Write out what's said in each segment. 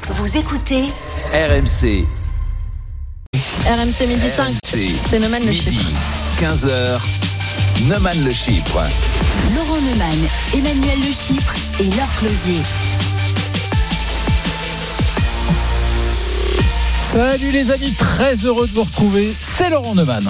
Vous écoutez RMC. RMC midi 5, c'est Neumann le Chypre. Midi, 15h, Neumann le Chypre. Laurent Neumann, Emmanuel Le Chypre et Laure Closier. Salut les amis, très heureux de vous retrouver. C'est Laurent Neumann.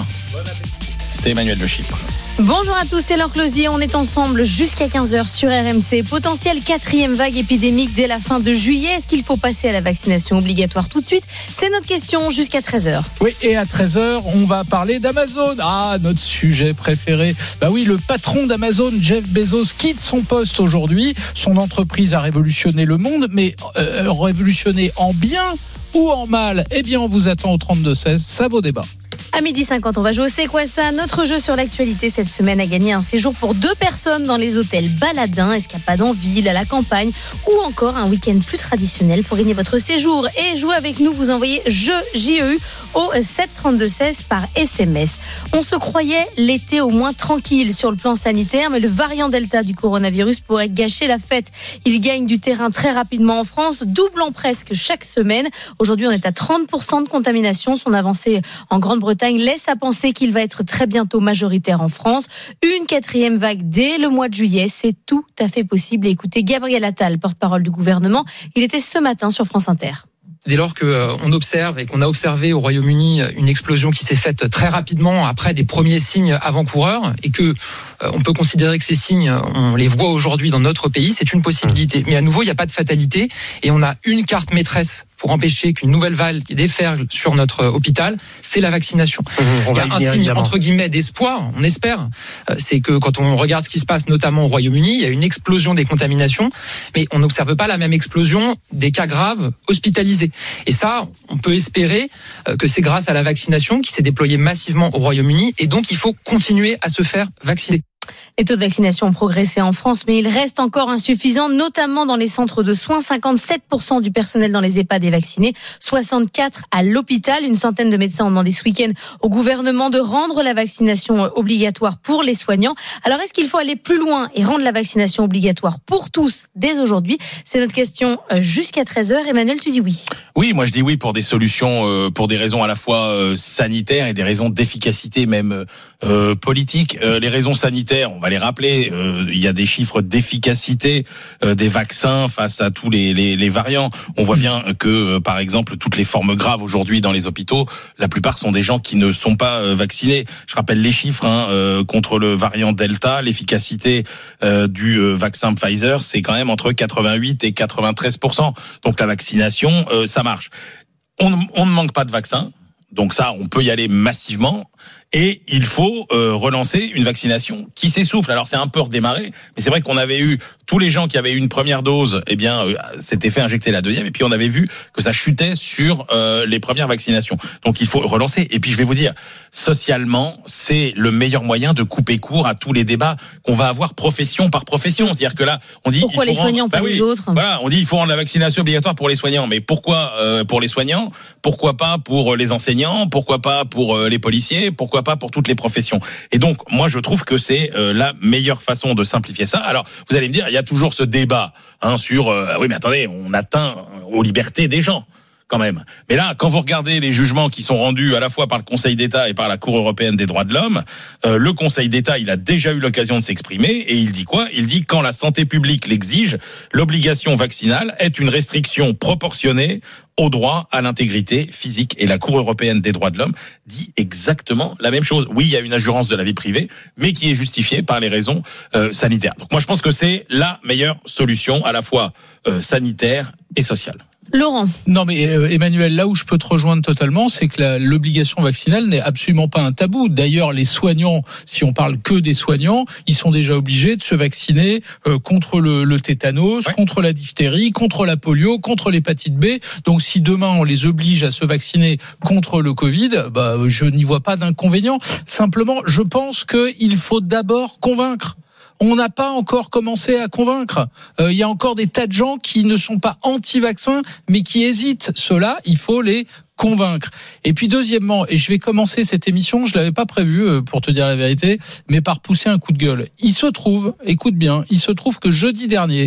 C'est Emmanuel Le Chypre. Bonjour à tous, c'est Laure Closier. On est ensemble jusqu'à 15h sur RMC. Potentielle 4e vague épidémique dès la fin de juillet. Est-ce qu'il faut passer à la vaccination obligatoire tout de suite ? C'est notre question jusqu'à 13h. Oui, et à 13h, on va parler d'Amazon. Ah, notre sujet préféré. Bah oui, le patron d'Amazon, Jeff Bezos, quitte son poste aujourd'hui. Son entreprise a révolutionné le monde, mais révolutionné en bien ou en mal ? Eh bien, on vous attend au 32-16. Ça vaut débat. À 12h50, on va jouer au C'est quoi ça ? Notre jeu sur l'actualité cette semaine a gagné un séjour pour 2 personnes dans les hôtels Baladin, escapade en ville, à la campagne ou encore un week-end plus traditionnel. Pour gagner votre séjour et jouer avec nous, vous envoyez JEU au 732-16 par SMS. On se croyait l'été au moins tranquille sur le plan sanitaire, mais le variant Delta du coronavirus pourrait gâcher la fête. Il gagne du terrain très rapidement en France, doublant presque chaque semaine. Aujourd'hui, on est à 30% de contamination. Son avancée en Grande-Bretagne laisse à penser qu'il va être très bientôt majoritaire en France. Une 4e vague dès le mois de juillet, c'est tout à fait possible. Et écoutez Gabriel Attal, porte-parole du gouvernement, il était ce matin sur France Inter. Dès lors qu'on observe et qu'on a observé au Royaume-Uni une explosion qui s'est faite très rapidement après des premiers signes avant-coureurs et que on peut considérer que ces signes, on les voit aujourd'hui dans notre pays, c'est une possibilité. Mais à nouveau, il n'y a pas de fatalité et on a une carte maîtresse pour empêcher qu'une nouvelle vague déferle sur notre hôpital, c'est la vaccination. Il y a un signe, entre guillemets, d'espoir, on espère, c'est que quand on regarde ce qui se passe notamment au Royaume-Uni, il y a une explosion des contaminations, mais on n'observe pas la même explosion des cas graves hospitalisés. Et ça, on peut espérer que c'est grâce à la vaccination qui s'est déployée massivement au Royaume-Uni, et donc il faut continuer à se faire vacciner. Les taux de vaccination ont progressé en France, mais ils restent encore insuffisants, notamment dans les centres de soins. 57% du personnel dans les EHPAD est vacciné, 64% à l'hôpital. Une centaine de médecins ont demandé ce week-end au gouvernement de rendre la vaccination obligatoire pour les soignants. Alors, est-ce qu'il faut aller plus loin et rendre la vaccination obligatoire pour tous dès aujourd'hui ? C'est notre question jusqu'à 13h. Emmanuel, tu dis oui ? Oui, moi je dis oui pour des solutions, pour des raisons à la fois sanitaires et des raisons d'efficacité même politique. Les raisons sanitaires, on va les rappeler, il y a des chiffres d'efficacité des vaccins face à tous les variants. On voit bien que, par exemple, toutes les formes graves aujourd'hui dans les hôpitaux, la plupart sont des gens qui ne sont pas vaccinés. Je rappelle les chiffres contre le variant Delta, l'efficacité du vaccin Pfizer, c'est quand même entre 88 et 93%. Donc la vaccination, ça marche. On ne manque pas de vaccins, donc ça, on peut y aller massivement. Et il faut relancer une vaccination qui s'essouffle. Alors c'est un peu redémarré, mais c'est vrai qu'on avait eu tous les gens qui avaient eu une première dose, eh bien s'étaient fait injecter la deuxième, et puis on avait vu que ça chutait sur les premières vaccinations. Donc il faut relancer. Et puis je vais vous dire, socialement, c'est le meilleur moyen de couper court à tous les débats qu'on va avoir profession par profession. C'est-à-dire que là, on dit pourquoi les soignants, pas les autres ? Voilà, on dit il faut rendre la vaccination obligatoire pour les soignants. Mais pourquoi pour les soignants ? Pourquoi pas pour les enseignants ? Pourquoi pas pour les policiers ? Pourquoi pas pour toutes les professions? Et donc, moi, je trouve que c'est la meilleure façon de simplifier ça. Alors, vous allez me dire, il y a toujours ce débat sur oui, mais attendez, on atteint aux libertés des gens quand même. Mais là, quand vous regardez les jugements qui sont rendus à la fois par le Conseil d'État et par la Cour européenne des droits de l'homme, le Conseil d'État, il a déjà eu l'occasion de s'exprimer et il dit quoi ? Il dit quand la santé publique l'exige, l'obligation vaccinale est une restriction proportionnée au droit à l'intégrité physique. Et la Cour européenne des droits de l'homme dit exactement la même chose. Oui, il y a une injurance de la vie privée, mais qui est justifiée par les raisons sanitaires. Donc moi, je pense que c'est la meilleure solution, à la fois sanitaire et sociale. Laurent. Non mais Emmanuel, là où je peux te rejoindre totalement, c'est que l'obligation vaccinale n'est absolument pas un tabou. D'ailleurs, les soignants, si on parle que des soignants, ils sont déjà obligés de se vacciner contre le tétanos, contre la diphtérie, contre la polio, contre l'hépatite B. Donc si demain on les oblige à se vacciner contre le Covid, je n'y vois pas d'inconvénient. Simplement, je pense qu'il faut d'abord convaincre. On n'a pas encore commencé à convaincre. Il y a encore des tas de gens qui ne sont pas anti-vaccins, mais qui hésitent. Ceux-là, il faut les convaincre. Et puis deuxièmement, et je vais commencer cette émission, je l'avais pas prévu pour te dire la vérité, mais par pousser un coup de gueule. Il se trouve, écoute bien, il se trouve que jeudi dernier,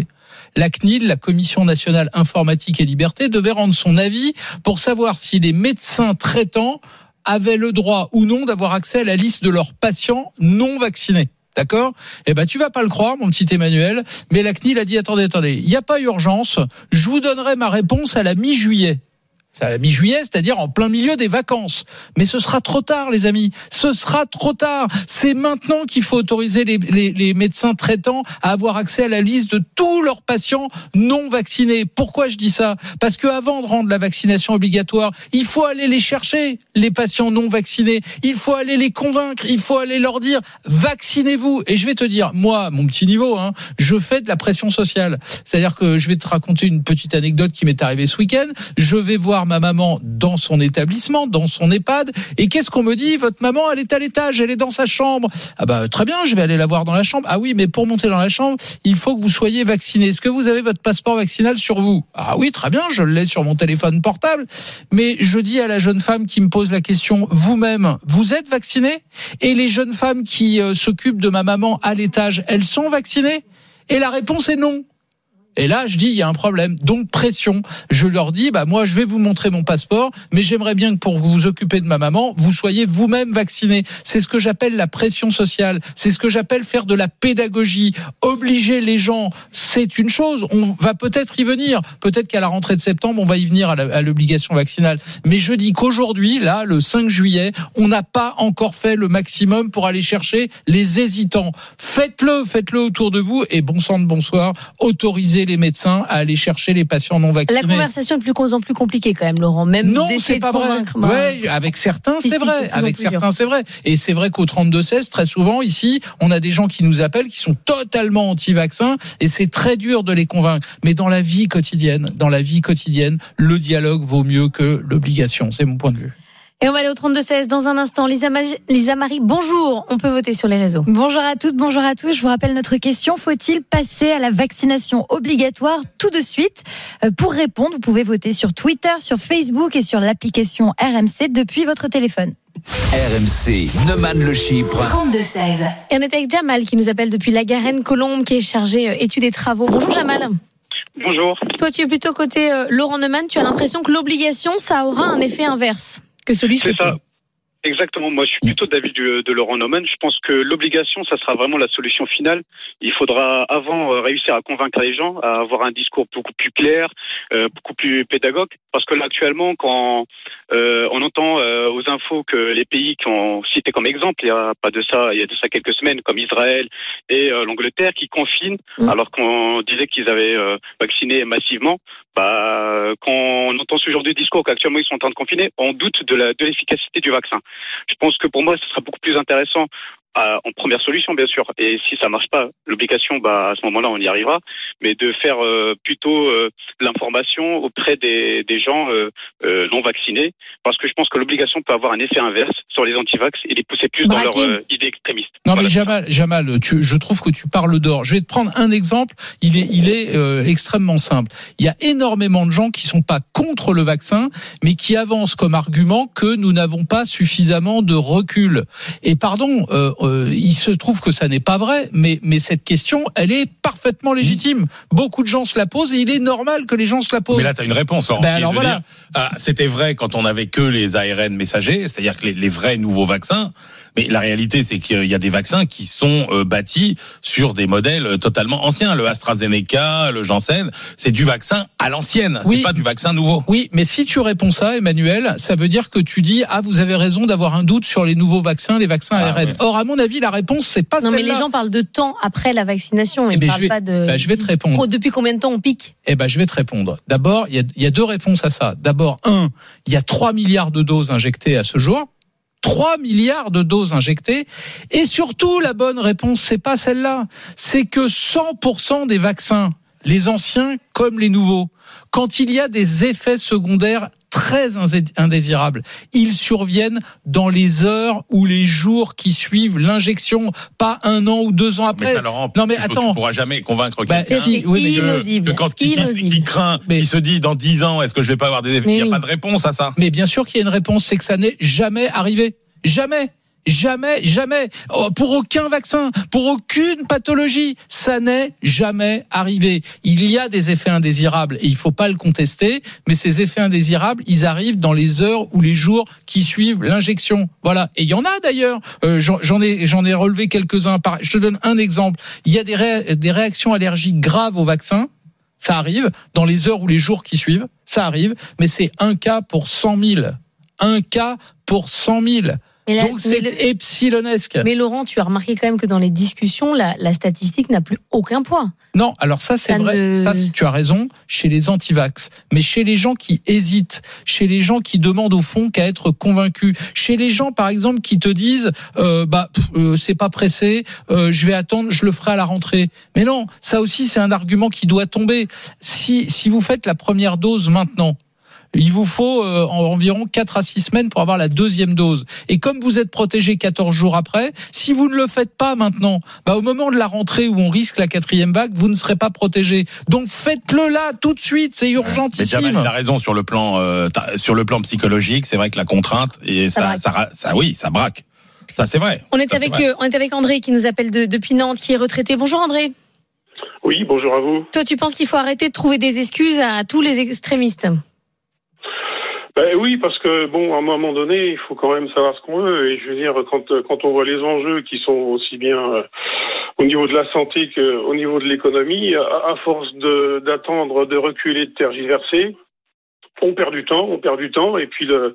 La CNIL, la Commission nationale informatique et liberté, devait rendre son avis pour savoir si les médecins traitants avaient le droit ou non d'avoir accès à la liste de leurs patients non vaccinés. D'accord ? Eh ben, tu vas pas le croire, mon petit Emmanuel, mais la CNIL a dit, attendez, il n'y a pas urgence, je vous donnerai ma réponse à la mi-juillet. À la mi-juillet, c'est-à-dire en plein milieu des vacances. Mais ce sera trop tard, les amis. Ce sera trop tard. C'est maintenant qu'il faut autoriser les médecins traitants à avoir accès à la liste de tous leurs patients non vaccinés. Pourquoi je dis ça ? Parce que avant de rendre la vaccination obligatoire, il faut aller les chercher, les patients non vaccinés. Il faut aller les convaincre. Il faut aller leur dire, vaccinez-vous. Et je vais te dire, moi, mon petit niveau, je fais de la pression sociale. C'est-à-dire que je vais te raconter une petite anecdote qui m'est arrivée ce week-end. Je vais voir ma maman dans son établissement, dans son EHPAD, et qu'est-ce qu'on me dit ? Votre maman, elle est à l'étage, elle est dans sa chambre. Ah bah très bien, je vais aller la voir dans la chambre. Ah oui, mais pour monter dans la chambre, il faut que vous soyez vacciné. Est-ce que vous avez votre passeport vaccinal sur vous ? Ah oui, très bien, je l'ai sur mon téléphone portable. Mais je dis à la jeune femme qui me pose la question, vous-même, vous êtes vacciné ? Et les jeunes femmes qui s'occupent de ma maman à l'étage, elles sont vaccinées ? Et la réponse est non. Et là, je dis, il y a un problème. Donc, pression. Je leur dis, moi, je vais vous montrer mon passeport, mais j'aimerais bien que pour vous occuper de ma maman, vous soyez vous-même vacciné. C'est ce que j'appelle la pression sociale. C'est ce que j'appelle faire de la pédagogie. Obliger les gens, c'est une chose. On va peut-être y venir. Peut-être qu'à la rentrée de septembre, on va y venir à l'obligation vaccinale. Mais je dis qu'aujourd'hui, là, le 5 juillet, on n'a pas encore fait le maximum pour aller chercher les hésitants. Faites-le autour de vous et bon sang de bonsoir, autorisez les médecins à aller chercher les patients non vaccinés. La conversation est de plus en plus compliquée quand même, Laurent. Même non, d'essayer c'est pas de convaincre. vrai. Ouais, avec certains, c'est vrai. Avec certains, c'est vrai. Et c'est vrai qu'au 32-16, très souvent, ici, on a des gens qui nous appellent, qui sont totalement anti-vaccins, et c'est très dur de les convaincre. Mais dans la vie quotidienne, le dialogue vaut mieux que l'obligation. C'est mon point de vue. Et on va aller au 32-16 dans un instant. Lisa Marie, bonjour. On peut voter sur les réseaux. Bonjour à toutes, bonjour à tous. Je vous rappelle notre question. Faut-il passer à la vaccination obligatoire tout de suite ? Pour répondre, vous pouvez voter sur Twitter, sur Facebook et sur l'application RMC depuis votre téléphone. RMC, Neumann le Chypre. 32-16. Et on est avec Jamal qui nous appelle depuis la Garenne-Colombe, qui est chargé études et travaux. Bonjour Jamal. Bonjour. Toi, tu es plutôt côté Laurent Neumann. Tu as l'impression que l'obligation, ça aura un effet inverse que celui souhaité. C'est ça. Exactement. Moi, je suis plutôt d'avis de Laurent Neumann. Je pense que l'obligation, ça sera vraiment la solution finale. Il faudra avant réussir à convaincre les gens, à avoir un discours beaucoup plus clair, beaucoup plus pédagogue. Parce que là, actuellement, quand on entend aux infos que les pays qui ont cité comme exemple, il y a de ça quelques semaines, comme Israël et l'Angleterre, qui confinent, alors qu'on disait qu'ils avaient vacciné massivement. Quand on entend ce genre de discours qu'actuellement ils sont en train de confiner, on doute de l'efficacité du vaccin. Je pense que pour moi, ce sera beaucoup plus intéressant en première solution, bien sûr. Et si ça marche pas, l'obligation, à ce moment-là, on y arrivera. Mais de faire plutôt l'information auprès des gens non vaccinés, parce que je pense que l'obligation peut avoir un effet inverse sur les antivax et les pousser plus dans leur idée extrémiste. Non, voilà. Mais Jamal, je trouve que tu parles d'or. Je vais te prendre un exemple. Il est extrêmement simple. Il y a énormément de gens qui sont pas contre le vaccin, mais qui avancent comme argument que nous n'avons pas suffisamment de recul. Et pardon, il se trouve que ça n'est pas vrai, mais cette question, elle est parfaitement légitime. Beaucoup de gens se la posent et il est normal que les gens se la posent. Mais là, tu as une réponse. Alors voilà. C'était vrai quand on avait que les ARN messagers, c'est-à-dire que les vrais nouveaux vaccins. Mais la réalité, c'est qu'il y a des vaccins qui sont bâtis sur des modèles totalement anciens. Le AstraZeneca, le Janssen, c'est du vaccin à l'ancienne. C'est pas du vaccin nouveau. Oui, mais si tu réponds ça, Emmanuel, ça veut dire que tu dis vous avez raison d'avoir un doute sur les nouveaux vaccins, les vaccins ARN. Ouais. Or, à mon avis, la réponse, c'est pas celle-là. Non, mais les gens parlent de temps après la vaccination. Ils parlent pas de. Je vais te répondre. Depuis combien de temps on pique ? Je vais te répondre. D'abord, il y a deux réponses à ça. D'abord, il y a 3 milliards de doses injectées à ce jour. 3 milliards de doses injectées. Et surtout, la bonne réponse, c'est pas celle-là. C'est que 100% des vaccins, les anciens comme les nouveaux, quand il y a des effets secondaires très indésirables, ils surviennent dans les heures ou les jours qui suivent l'injection, pas 1 an ou 2 ans après. Mais ça, Laurent, tu pourras jamais convaincre quelqu'un. Inaudible. Quand il craint, il se dit dans 10 ans, est-ce que je vais pas avoir des effets ? Il n'y a pas de réponse à ça. Mais bien sûr qu'il y a une réponse, c'est que ça n'est jamais arrivé. Jamais. Jamais. Pour aucun vaccin, pour aucune pathologie, ça n'est jamais arrivé. Il y a des effets indésirables et il faut pas le contester, mais ces effets indésirables, ils arrivent dans les heures ou les jours qui suivent l'injection. Voilà. Et il y en a d'ailleurs. J'en ai relevé quelques-uns. Je te donne un exemple. Il y a des réactions allergiques graves au vaccin. Ça arrive dans les heures ou les jours qui suivent. Ça arrive, mais c'est 1 cas pour 100 000. 1 cas pour 100 000. Donc c'est epsilonesque. Mais Laurent, tu as remarqué quand même que dans les discussions, la statistique n'a plus aucun poids. Non, alors ça c'est vrai. Ça, tu as raison chez les anti-vax. Mais chez les gens qui hésitent, chez les gens qui demandent au fond qu'à être convaincus, chez les gens par exemple qui te disent c'est pas pressé, je vais attendre, je le ferai à la rentrée. Mais non, ça aussi c'est un argument qui doit tomber. Si vous faites la première dose maintenant, il vous faut environ 4 à 6 semaines pour avoir la deuxième dose. Et comme vous êtes protégé 14 jours après, si vous ne le faites pas maintenant, au moment de la rentrée où on risque la 4e vague, vous ne serez pas protégé. Donc faites-le là, tout de suite, c'est urgentissime. Mais Jamal, il a raison sur le plan psychologique. C'est vrai que la contrainte, et ça braque. Ça, c'est vrai. On est avec André qui nous appelle depuis Nantes, qui est retraité. Bonjour André. Oui, bonjour à vous. Toi, tu penses qu'il faut arrêter de trouver des excuses à tous les extrémistes ? Oui, parce que à un moment donné, il faut quand même savoir ce qu'on veut. Et je veux dire, quand on voit les enjeux qui sont aussi bien au niveau de la santé qu'au niveau de l'économie, à force d'attendre, de reculer, de tergiverser, on perd du temps, et puis le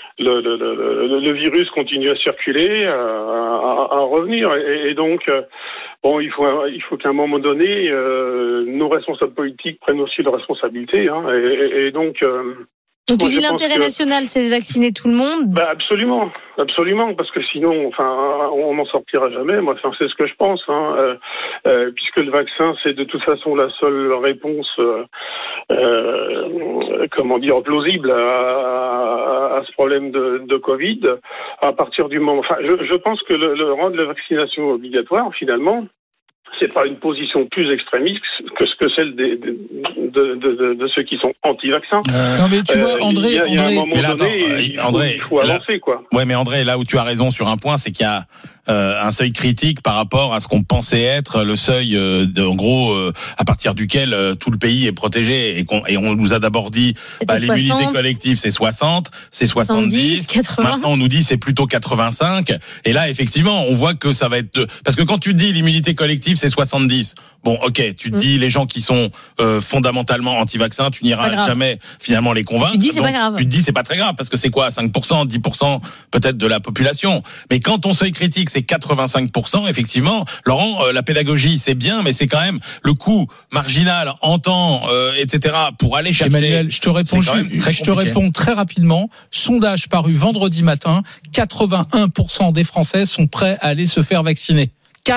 virus continue à circuler, à revenir, et donc il faut qu'à un moment donné, nos responsables politiques prennent aussi leurs responsabilités, et donc. Donc tu dis l'intérêt national, c'est de vacciner tout le monde ? Absolument, parce que sinon, on n'en sortira jamais. Moi, c'est ce que je pense, puisque le vaccin, c'est de toute façon la seule réponse, plausible à ce problème de Covid. À partir du moment, je pense que le rendre la vaccination obligatoire, finalement, c'est pas une position plus extrémiste que celle de ceux qui sont anti-vaccins. Non mais tu vois, André, il y a un moment donné, il faut avancer, quoi. Ouais, mais André, là où tu as raison sur un point, c'est qu'il y a un seuil critique par rapport à ce qu'on pensait être le seuil, en gros, à partir duquel tout le pays est protégé, et on nous a d'abord dit l'immunité collective c'est 60, c'est 70, 80. Maintenant on nous dit c'est plutôt 85, et là effectivement on voit que ça va être parce que quand tu dis l'immunité collective c'est 70, bon ok, tu te dis les gens qui sont fondamentalement anti-vaccins, tu n'iras jamais finalement les convaincre. Tu te dis c'est pas grave. Tu te dis c'est pas très grave parce que c'est quoi, 5%, 10% peut-être de la population. Mais quand ton seuil critique c'est 85%, effectivement, Laurent, la pédagogie c'est bien, mais c'est quand même le coût marginal en temps, etc. pour aller chercher. Emmanuel, je te réponds très rapidement. Sondage paru vendredi matin, 81% des Français sont prêts à aller se faire vacciner.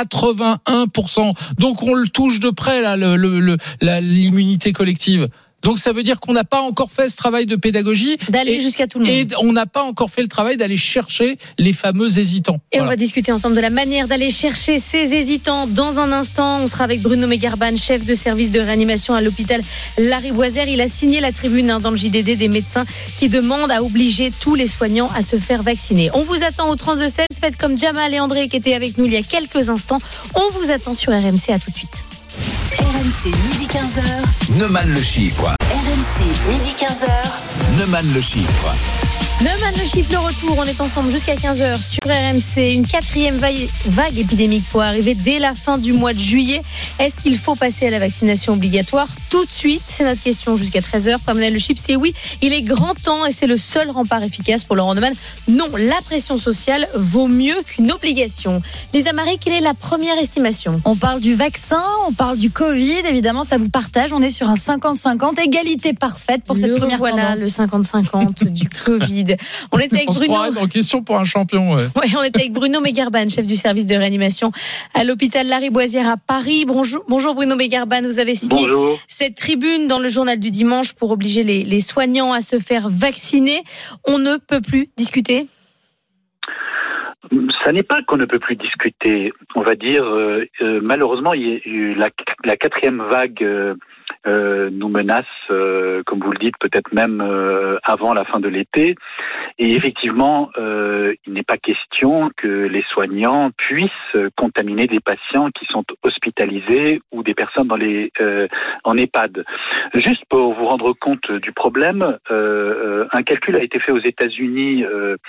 81%. Donc on le touche de près là, l'immunité collective. Donc ça veut dire qu'on n'a pas encore fait ce travail de pédagogie d'aller jusqu'à tout le monde. Et on n'a pas encore fait le travail d'aller chercher les fameux hésitants. Et on va discuter ensemble de la manière d'aller chercher ces hésitants dans un instant. On sera avec Bruno Megarban, chef de service de réanimation à l'hôpital Lariboisière. Il a signé la tribune dans le JDD des médecins qui demandent à obliger tous les soignants à se faire vacciner. On vous attend au 32-16. Faites comme Jamal et André qui étaient avec nous il y a quelques instants. On vous attend sur RMC. À tout de suite. RMC midi 15h. Neumann le Chypre. RMC midi 15h. Neumann le Chypre. Neumann le Chypre, le retour. On est ensemble jusqu'à 15h sur RMC. Une 4e vague épidémique pour arriver dès la fin du mois de juillet. Est-ce qu'il faut passer à la vaccination obligatoire tout de suite ? C'est notre question jusqu'à 13h. Neumann le Chypre, c'est oui. Il est grand temps et c'est le seul rempart efficace pour Laurent Neumann. Non, la pression sociale vaut mieux qu'une obligation. Lisa Marie, quelle est la première estimation ? On parle du vaccin, on parle du Covid. Évidemment, ça vous partage. On est sur un 50-50. Égalité parfaite pour cette première tendance. Voilà, le 50-50 du Covid. On était avec Bruno. On se croirait en question pour un champion. Ouais, on était avec Bruno Megarban, chef du service de réanimation à l'hôpital Lariboisière à Paris. Bonjour Bruno Megarban, vous avez signé cette tribune dans le journal du dimanche pour obliger les soignants à se faire vacciner. On ne peut plus discuter ? Ça n'est pas qu'on ne peut plus discuter. On va dire, malheureusement, il y a eu la 4e vague nous menace, comme vous le dites, peut-être même avant la fin de l'été. Et effectivement, il n'est pas question que les soignants puissent contaminer des patients qui sont hospitalisés ou des personnes en EHPAD. Juste pour vous rendre compte du problème, un calcul a été fait aux États-Unis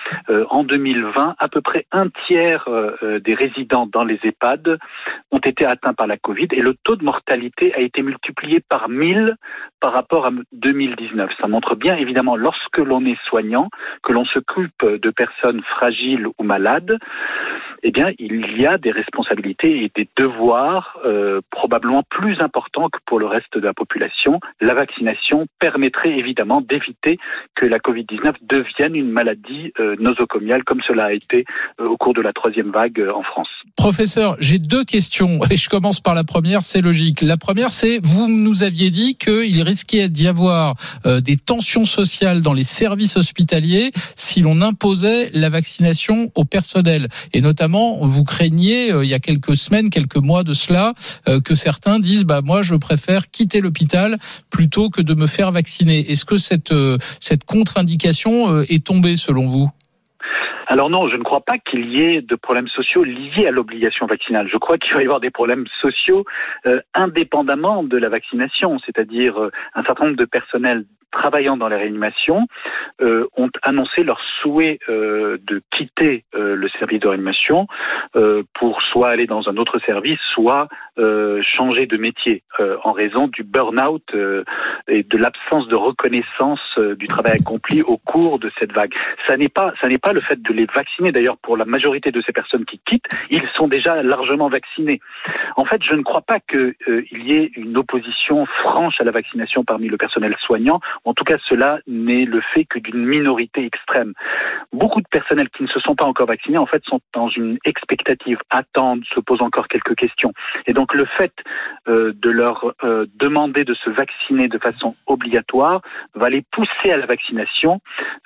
en 2020. À peu près un tiers des résidents dans les EHPAD ont été atteints par la Covid et le taux de mortalité a été multiplié par 1000 par rapport à 2019. Ça montre bien, évidemment, lorsque l'on est soignant, que l'on s'occupe de personnes fragiles ou malades, eh bien, il y a des responsabilités et des devoirs probablement plus importants que pour le reste de la population. La vaccination permettrait évidemment d'éviter que la Covid-19 devienne une maladie nosocomiale comme cela a été au cours de la 3e vague en France. Professeur, j'ai 2 questions et je commence par la première, c'est logique. La première, c'est, vous nous aviez dit qu'il risquait d'y avoir des tensions sociales dans les services hospitaliers si l'on imposait la vaccination au personnel. Et notamment, vous craignez, il y a quelques semaines, quelques mois de cela, que certains disent, moi je préfère quitter l'hôpital plutôt que de me faire vacciner. Est-ce que cette contre-indication est tombée selon vous ? Alors non, je ne crois pas qu'il y ait de problèmes sociaux liés à l'obligation vaccinale. Je crois qu'il va y avoir des problèmes sociaux indépendamment de la vaccination, c'est-à-dire un certain nombre de personnels travaillant dans la réanimation ont annoncé leur souhait de quitter le service de réanimation pour soit aller dans un autre service, soit changer de métier en raison du burn-out et de l'absence de reconnaissance du travail accompli au cours de cette vague. Ça n'est pas le fait de les vacciner. D'ailleurs, pour la majorité de ces personnes qui quittent, ils sont déjà largement vaccinés. En fait, je ne crois pas qu'il y ait une opposition franche à la vaccination parmi le personnel soignant. En tout cas, cela n'est le fait que d'une minorité extrême. Beaucoup de personnels qui ne se sont pas encore vaccinés, en fait, sont dans une expectative, attendent, se posent encore quelques questions. Et donc, le fait de leur demander de se vacciner de façon obligatoire va les pousser à la vaccination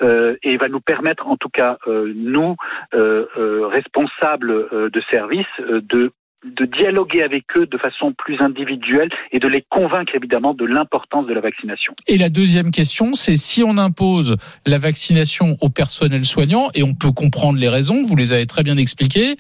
et va nous permettre, en tout cas, nous, responsables de service, de dialoguer avec eux de façon plus individuelle et de les convaincre évidemment de l'importance de la vaccination. Et la deuxième question, c'est si on impose la vaccination au personnel soignant, et on peut comprendre les raisons, vous les avez très bien expliquées,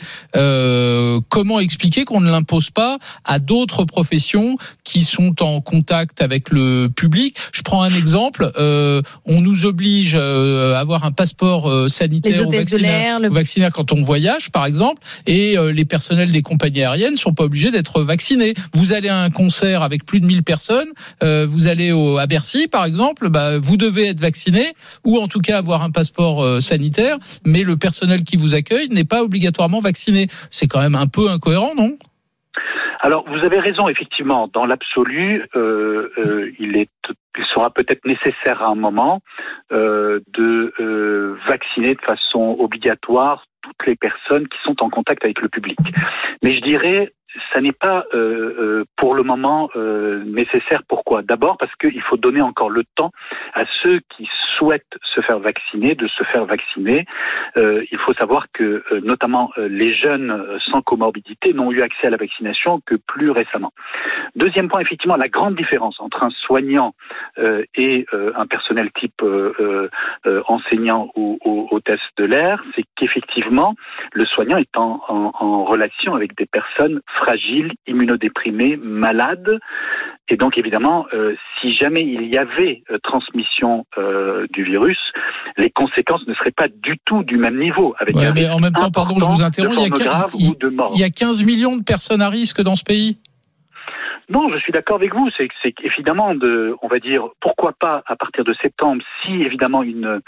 comment expliquer qu'on ne l'impose pas à d'autres professions qui sont en contact avec le public ? Je prends un exemple, on nous oblige à avoir un passeport sanitaire ou vaccinaire quand on voyage par exemple, et les personnels des compagnies aériennes sont pas obligés d'être vaccinés. Vous allez à un concert avec plus de 1000 personnes, vous allez à Bercy par exemple, vous devez être vacciné ou en tout cas avoir un passeport sanitaire, mais le personnel qui vous accueille n'est pas obligatoirement vacciné. C'est quand même un peu incohérent, non ? Alors, vous avez raison, effectivement. Dans l'absolu, il sera peut-être nécessaire à un moment de vacciner de façon obligatoire toutes les personnes qui sont en contact avec le public. Mais je dirais, ça n'est pas pour le moment nécessaire. Pourquoi ? D'abord parce qu'il faut donner encore le temps à ceux qui souhaitent se faire vacciner de se faire vacciner. Il faut savoir que notamment les jeunes sans comorbidité n'ont eu accès à la vaccination que plus récemment. Deuxième point, effectivement, la grande différence entre un soignant et un personnel type enseignant ou hôtesse de l'air, c'est qu'effectivement, le soignant est en relation avec des personnes fragiles, immunodéprimées, malades. Et donc, évidemment, si jamais il y avait transmission du virus, les conséquences ne seraient pas du tout du même niveau. Avec mais en même temps, pardon, je vous interromps, il y a 15 millions de personnes à risque dans ce pays. Non, je suis d'accord avec vous. C'est évidemment on va dire, pourquoi pas à partir de septembre, si évidemment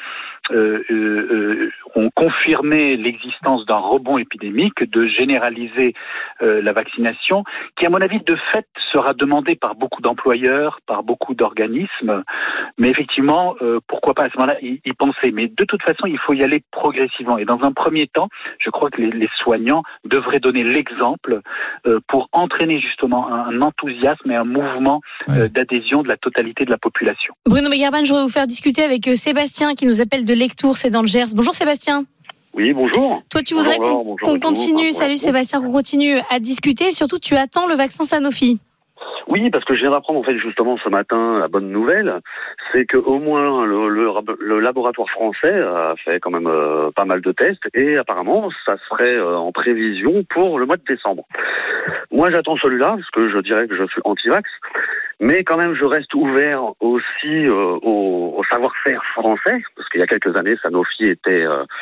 on confirmait l'existence d'un rebond épidémique, de généraliser la vaccination, qui à mon avis de fait sera demandée par beaucoup d'employeurs, par beaucoup d'organismes. Mais effectivement, pourquoi pas à ce moment-là y penser. Mais de toute façon, il faut y aller progressivement. Et dans un premier temps, je crois que les soignants devraient donner l'exemple pour entraîner justement un enthousiasme et un mouvement d'adhésion de la totalité de la population. Bruno Megarban, je voudrais vous faire discuter avec Sébastien qui nous appelle de Lectoure, c'est dans le Gers. Bonjour Sébastien. Oui, bonjour. Toi, tu voudrais qu'on continue, salut Sébastien, qu'on continue à discuter. Surtout, tu attends le vaccin Sanofi. Oui, parce que je viens d'apprendre en fait justement ce matin la bonne nouvelle, c'est que au moins le laboratoire français a fait quand même pas mal de tests et apparemment ça serait en prévision pour le mois de décembre. Moi j'attends celui-là parce que je dirais que je suis anti-vax, mais quand même je reste ouvert aussi au savoir-faire français parce qu'il y a quelques années Sanofi était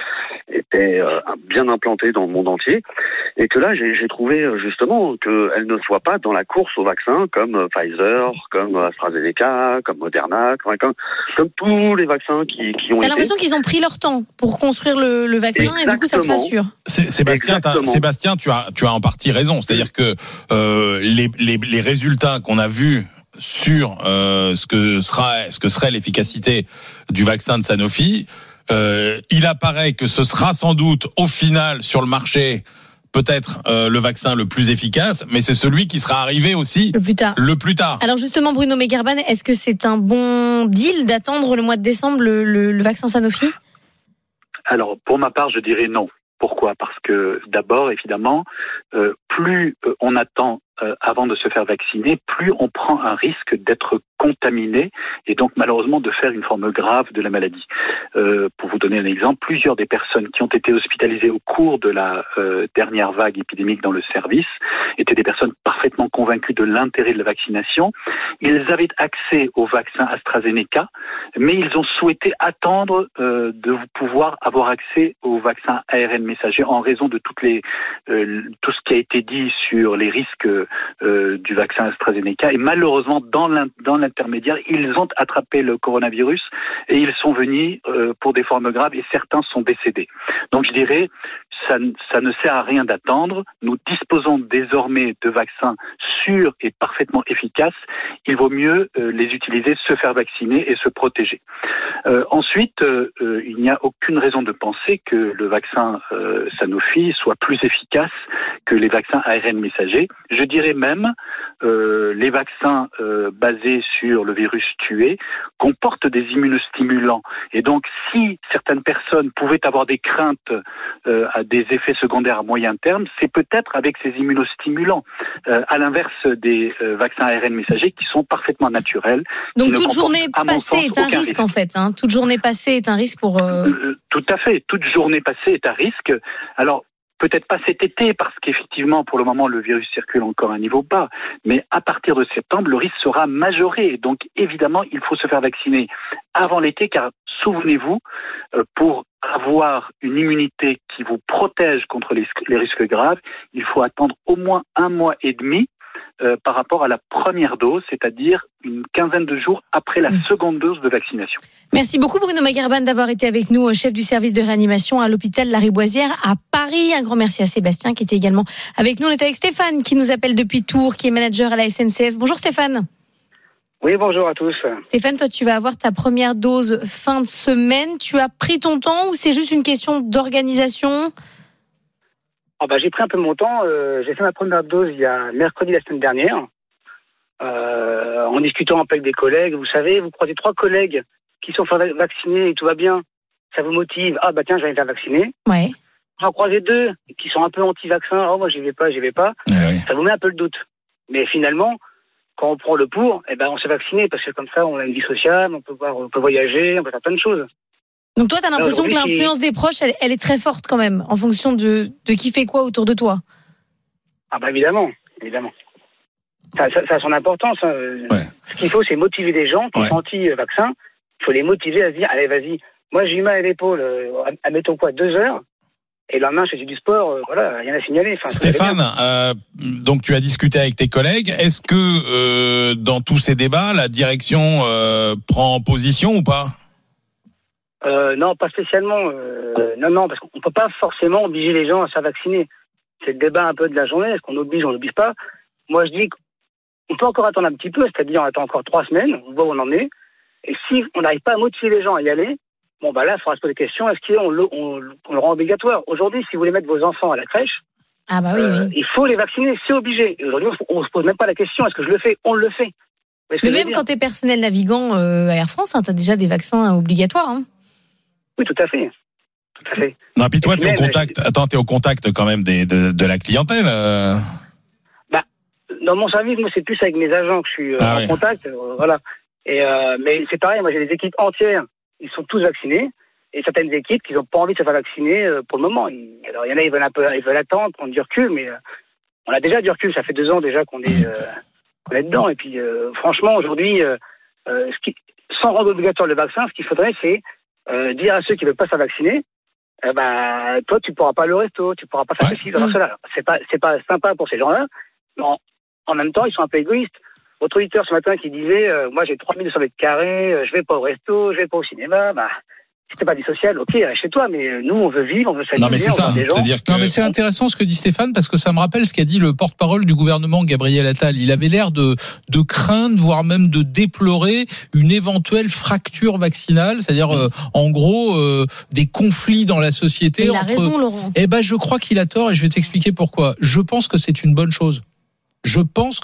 bien implanté dans le monde entier et que là j'ai trouvé justement qu'elle ne soit pas dans la course au vaccin comme Pfizer, comme AstraZeneca, comme Moderna, comme tous les vaccins qui ont été. T'as l'impression qu'ils ont pris leur temps pour construire le vaccin. Exactement. Et du coup ça te rassure. Sébastien, tu as en partie raison. C'est-à-dire que les résultats qu'on a vus sur ce que serait l'efficacité du vaccin de Sanofi, il apparaît que ce sera sans doute au final sur le marché peut-être le vaccin le plus efficace, mais c'est celui qui sera arrivé aussi le plus tard. Alors justement, Bruno Megarban, est-ce que c'est un bon deal d'attendre le mois de décembre le vaccin Sanofi ? Alors, pour ma part, je dirais non. Pourquoi ? Parce que d'abord, évidemment, plus on attend avant de se faire vacciner, plus on prend un risque d'être contaminé et donc malheureusement de faire une forme grave de la maladie. Pour vous donner un exemple, plusieurs des personnes qui ont été hospitalisées au cours de la dernière vague épidémique dans le service étaient des personnes parfaitement convaincues de l'intérêt de la vaccination. Ils avaient accès au vaccin AstraZeneca, mais ils ont souhaité attendre de pouvoir avoir accès au vaccin ARN messager en raison de tout ce qui a été dit sur les risques du vaccin AstraZeneca. Et malheureusement, dans l'intermédiaire, ils ont attrapé le coronavirus et ils sont venus pour des formes graves et certains sont décédés. Donc je dirais, ça ne sert à rien d'attendre. Nous disposons désormais de vaccins sûrs et parfaitement efficaces. Il vaut mieux les utiliser, se faire vacciner et se protéger. Ensuite, il n'y a aucune raison de penser que le vaccin Sanofi soit plus efficace que les vaccins ARN messagers. Je dirais même les vaccins basés sur le virus tué comportent des immunostimulants. Et donc, si certaines personnes pouvaient avoir des craintes à des effets secondaires à moyen terme, c'est peut-être avec ces immunostimulants, à l'inverse des vaccins ARN messagers qui sont parfaitement naturels. Donc toute journée passée est un risque en fait. Hein. Toute journée passée est un risque pour... Tout à fait. Toute journée passée est un risque. Alors, peut-être pas cet été, parce qu'effectivement, pour le moment, le virus circule encore à un niveau bas. Mais à partir de septembre, le risque sera majoré. Donc, évidemment, il faut se faire vacciner avant l'été, car souvenez-vous, pour avoir une immunité qui vous protège contre les risques graves, il faut attendre au moins 1 mois et demi par rapport à la première dose, c'est-à-dire une quinzaine de jours après la seconde dose de vaccination. Merci beaucoup Bruno Megarban d'avoir été avec nous, chef du service de réanimation à l'hôpital Lariboisière à Paris. Un grand merci à Sébastien qui était également avec nous. On est avec Stéphane qui nous appelle depuis Tours, qui est manager à la SNCF. Bonjour Stéphane. Oui, bonjour à tous. Stéphane, toi tu vas avoir ta première dose fin de semaine. Tu as pris ton temps ou c'est juste une question d'organisation ? J'ai pris un peu mon temps. J'ai fait ma première dose il y a mercredi la semaine dernière. En discutant un peu avec des collègues, vous savez, vous croisez 3 collègues qui sont fait vacciner et tout va bien. Ça vous motive. Tiens, je vais me faire vacciner. Ouais. J'en croisais 2 qui sont un peu anti-vaccin. Moi, j'y vais pas. Oui. Ça vous met un peu le doute. Mais finalement, quand on prend le pour, on s'est vacciné parce que comme ça, on a une vie sociale, on peut voyager, on peut faire plein de choses. Donc toi, tu as l'impression que l'influence des proches, elle est très forte quand même, en fonction de qui fait quoi autour de toi. Évidemment. Ça a son importance. Ouais. Ce qu'il faut, c'est motiver des gens qui sont anti-vaccin. Il faut les motiver à se dire, allez, vas-y. Moi, j'ai eu mal à l'épaule, admettons 2 heures. Et le lendemain, je fais du sport, rien à signaler. Stéphane, donc tu as discuté avec tes collègues. Est-ce que dans tous ces débats, la direction prend position ou pas ? Non, pas spécialement. Non, parce qu'on peut pas forcément obliger les gens à se faire vacciner. C'est le débat un peu de la journée. Est-ce qu'on oblige ou on n'oblige pas ? Moi, je dis qu'on peut encore attendre un petit peu, c'est-à-dire on attend encore 3 semaines, on voit où on en est. Et si on n'arrive pas à motiver les gens à y aller, là, il faudra se poser la question, est-ce qu'on le rend obligatoire ? Aujourd'hui, si vous voulez mettre vos enfants à la crèche, oui. Il faut les vacciner, c'est obligé. Et aujourd'hui, on se pose même pas la question, est-ce que je le fais ? On le fait. Mais même quand tu es personnel navigant à Air France, tu as déjà des vaccins obligatoires. Hein. Oui, tout à fait. Non, puis toi, t'es au contact quand même de la clientèle. dans mon service, moi, c'est plus avec mes agents que je suis en contact. Voilà. Et mais c'est pareil, moi, j'ai des équipes entières. Ils sont tous vaccinés. Et certaines équipes qui n'ont pas envie de se faire vacciner pour le moment. Alors, il y en a, ils veulent attendre, prendre du recul, mais on a déjà du recul. Ça fait 2 ans déjà qu'on est dedans. Et puis, franchement, aujourd'hui, sans rendre obligatoire le vaccin, ce qu'il faudrait, c'est dire à ceux qui ne veulent pas se faire vacciner, toi, tu ne pourras pas aller au resto, tu ne pourras pas faire ceci, cela. C'est pas sympa pour ces gens-là. Mais en même temps, ils sont un peu égoïstes. Votre auditeur ce matin qui disait, moi, j'ai 3200 mètres carrés, je vais pas au resto, je vais pas au cinéma, si t'es pas du social, ok, reste chez toi, mais nous, on veut vivre, on veut s'amuser, non, mais c'est ça. C'est-à-dire que... Non, mais c'est intéressant ce que dit Stéphane, parce que ça me rappelle ce qu'a dit le porte-parole du gouvernement, Gabriel Attal. Il avait l'air de craindre, voire même de déplorer une éventuelle fracture vaccinale, c'est-à-dire, en gros, des conflits dans la société. Il a raison, Laurent. Eh ben, je crois qu'il a tort, et je vais t'expliquer pourquoi. Je pense que c'est une bonne chose. Tu